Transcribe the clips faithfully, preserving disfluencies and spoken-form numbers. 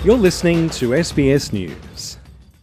You're listening to S B S News.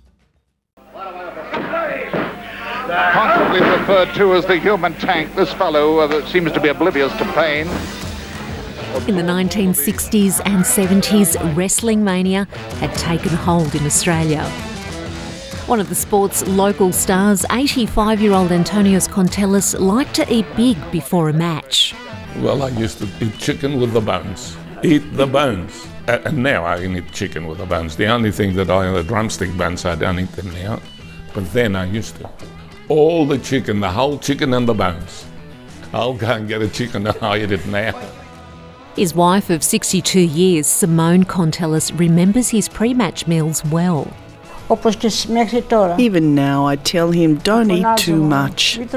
Constantly referred to as the human tank, this fellow uh, seems to be oblivious to pain. In the nineteen sixties and seventies, wrestling mania had taken hold in Australia. One of the sport's local stars, eighty-five-year-old Antonios Kontelis, liked to eat big before a match. Well, I used to eat chicken with the bones. Eat the bones. Uh, and now I can eat chicken with the bones. The only thing that I, the drumstick bones, I don't eat them now. But then I used to. All the chicken, the whole chicken and the bones. I'll go and get a chicken and I eat it now. His wife of sixty-two years, Simone Kontelis, remembers his pre-match meals well. Even now I tell him don't eat too much. In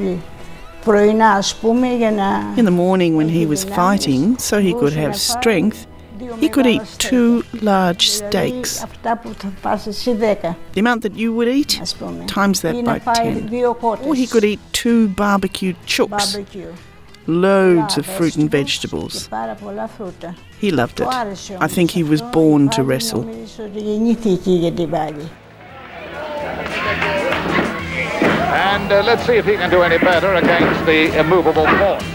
the morning when he was fighting, so he could have strength, he could eat two large steaks. The amount that you would eat, times that by ten. Or he could eat two barbecued chooks. Loads of fruit and vegetables. He loved it. I think he was born to wrestle. And uh, let's see if he can do any better against the immovable force.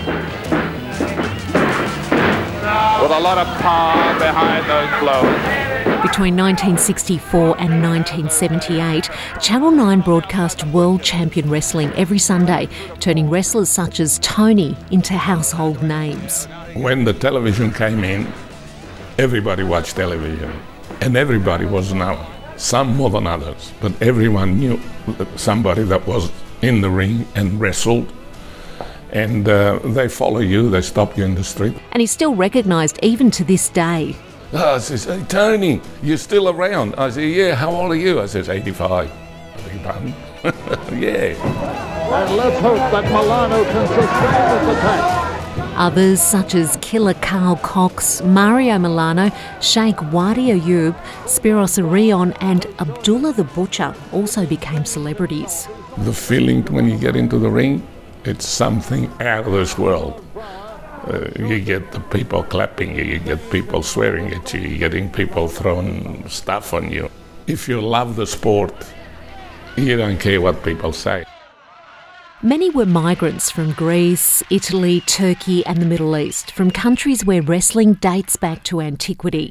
With a lot of power behind those blows. Between nineteen sixty-four and nineteen seventy-eight, Channel nine broadcast world champion wrestling every Sunday, turning wrestlers such as Tony into household names. When the television came in, everybody watched television, and everybody was known. Some more than others, but everyone knew somebody that was in the ring and wrestled. And uh, they follow you, they stop you in the street. And he's still recognised even to this day. Oh, I says, hey, Tony, you're still around? I say, yeah, how old are you? I says, eighty-five. Beg your pardon? Yeah. And let's hope that Milano can sustain this attack. Others, such as killer Carl Cox, Mario Milano, Sheikh Wadi Ayoub, Spiros Arion and Abdullah the Butcher also became celebrities. The feeling when you get into the ring, it's something out of this world. Uh, you get the people clapping you, you get people swearing at you, you're getting people throwing stuff on you. If you love the sport, you don't care what people say. Many were migrants from Greece, Italy, Turkey and the Middle East, from countries where wrestling dates back to antiquity.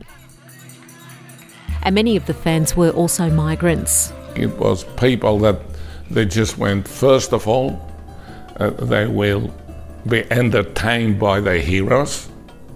And many of the fans were also migrants. It was people that they just went, first of all, uh, they will be entertained by their heroes.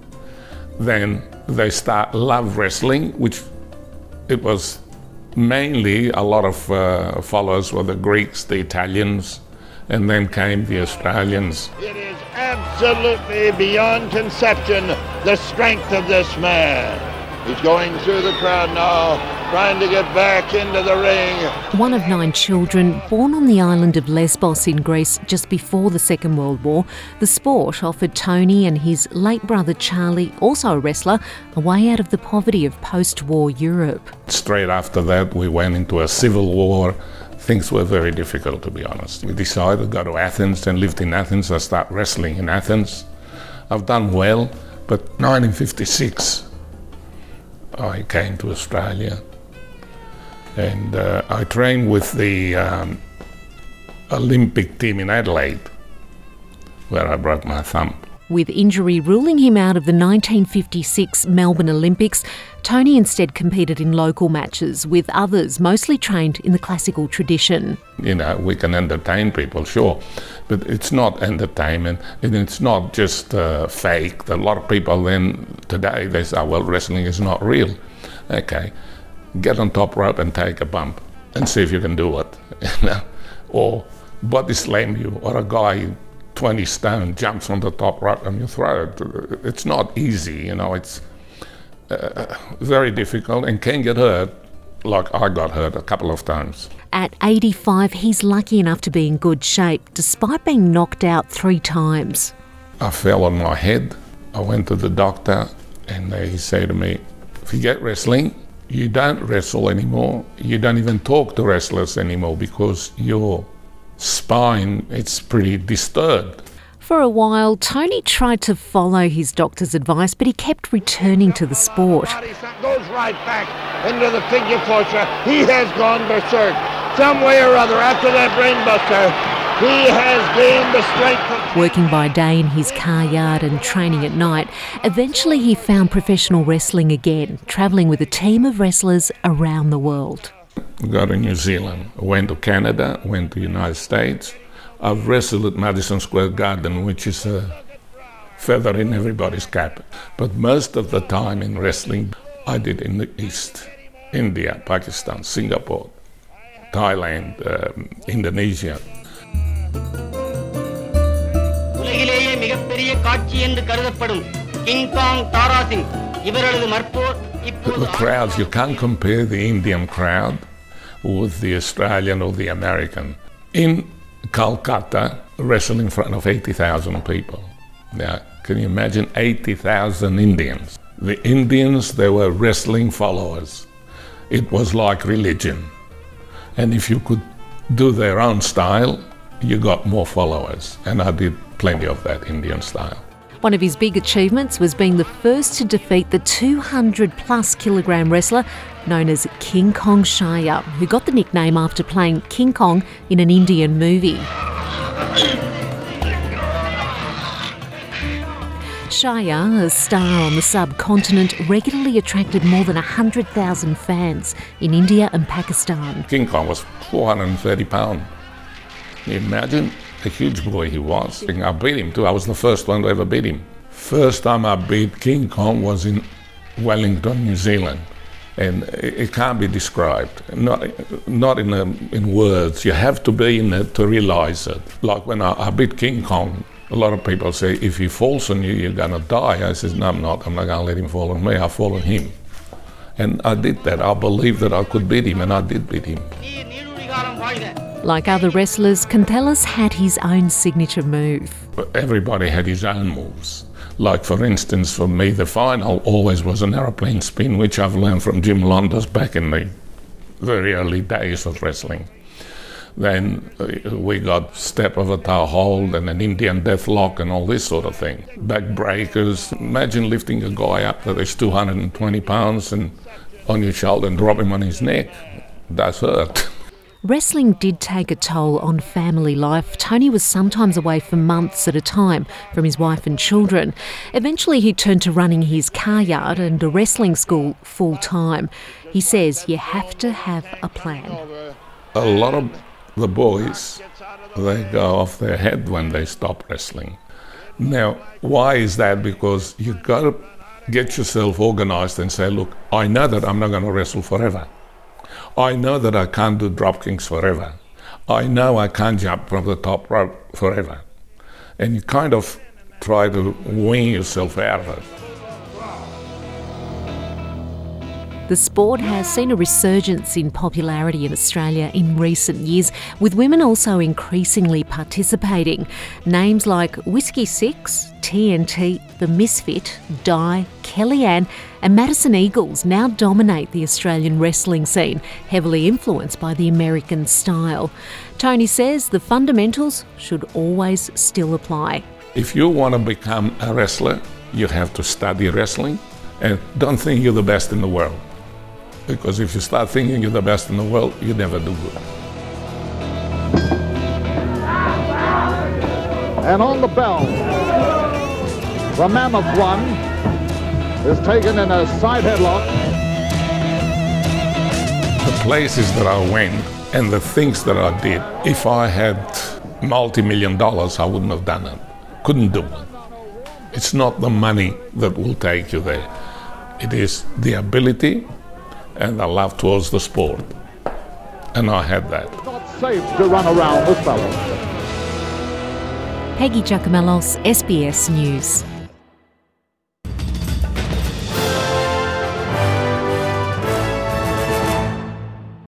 Then they start love wrestling, which it was mainly a lot of uh, followers were the Greeks, the Italians, and then came the Australians. It is absolutely beyond conception the strength of this man. He's going through the crowd now, trying to get back into the ring. One of nine children, born on the island of Lesbos in Greece just before the Second World War, the sport offered Tony and his late brother Charlie, also a wrestler, a way out of the poverty of post-war Europe. Straight after that, we went into a civil war. Things were very difficult, to be honest. We decided to go to Athens and lived in Athens. I started wrestling in Athens. I've done well, but nineteen fifty-six, I came to Australia and uh, I trained with the um, Olympic team in Adelaide, where I broke my thumb. With injury ruling him out of the nineteen fifty-six Melbourne Olympics, Tony instead competed in local matches with others mostly trained in the classical tradition. You know, we can entertain people, sure, but it's not entertainment and it's not just uh, fake. A lot of people then today, they say, well, wrestling is not real. Okay, get on top rope and take a bump and see if you can do it. You know? Or body slam you, or a guy twenty stone jumps on the top rope and you throw it. It's not easy, you know, it's uh, very difficult and can get hurt, like I got hurt a couple of times. At eighty-five, he's lucky enough to be in good shape, despite being knocked out three times. I fell on my head. I went to the doctor and he said to me, forget wrestling, you don't wrestle anymore, you don't even talk to wrestlers anymore because your spine, it's pretty disturbed. For a while, Tony tried to follow his doctor's advice, but he kept returning to the sport. Goes right back into the figure four. He has gone berserk. Some way or other, after that brainbuster, he has gained the strength. Working by day in his car yard and training at night, eventually he found professional wrestling again, travelling with a team of wrestlers around the world. Got to New Zealand, went to Canada, went to the United States. I've wrestled at Madison Square Garden, which is a feather in everybody's cap. But most of the time in wrestling, I did in the East. India, Pakistan, Singapore, Thailand, um, Indonesia. The crowds, you can't compare the Indian crowd with the Australian or the American. In Calcutta, wrestling in front of eighty thousand people. Now, can you imagine eighty thousand Indians? The Indians, they were wrestling followers. It was like religion. And if you could do their own style, you got more followers. And I did plenty of that Indian style. One of his big achievements was being the first to defeat the two hundred plus kilogram wrestler known as King Kong Shaya, who got the nickname after playing King Kong in an Indian movie. Shaya, a star on the subcontinent, regularly attracted more than one hundred thousand fans in India and Pakistan. King Kong was four hundred thirty pounds. Can you imagine? A huge boy he was. I beat him too. I was the first one to ever beat him. First time I beat King Kong was in Wellington, New Zealand. And it can't be described, not, not in, a, in words. You have to be in it to realise it. Like when I, I beat King Kong, a lot of people say, if he falls on you, you're going to die. I says, no, I'm not. I'm not going to let him fall on me. I'll fall on him. And I did that. I believed that I could beat him, and I did beat him. Like other wrestlers, Canthelas had his own signature move. Everybody had his own moves. Like, for instance, for me, the final always was an aeroplane spin, which I've learned from Jim Londos back in the very early days of wrestling. Then we got step of a toe hold and an Indian death lock and all this sort of thing. Back breakers. Imagine lifting a guy up that is two hundred twenty pounds and on your shoulder and drop him on his neck. That's hurt. Wrestling did take a toll on family life. Tony was sometimes away for months at a time from his wife and children. Eventually he turned to running his car yard and a wrestling school full time. He says you have to have a plan. A lot of the boys, they go off their head when they stop wrestling. Now, why is that? Because you've got to get yourself organised and say, look, I know that I'm not going to wrestle forever. I know that I can't do drop kicks forever. I know I can't jump from the top rope forever. And you kind of try to wean yourself out of it. The sport has seen a resurgence in popularity in Australia in recent years, with women also increasingly participating. Names like Whiskey Six, T N T, The Misfit, Di, Kellyanne and Madison Eagles now dominate the Australian wrestling scene, heavily influenced by the American style. Tony says the fundamentals should always still apply. If you want to become a wrestler, you have to study wrestling and don't think you're the best in the world. Because if you start thinking you're the best in the world, you never do good. And on the bell, the Mammoth one is taken in a side headlock. The places that I went and the things that I did, if I had multi-million dollars, I wouldn't have done it. Couldn't do it. It's not the money that will take you there. It is the ability and the love towards the sport. And I had that. It's not safe to run around with fellows. Peggy Giacomellos, S B S News.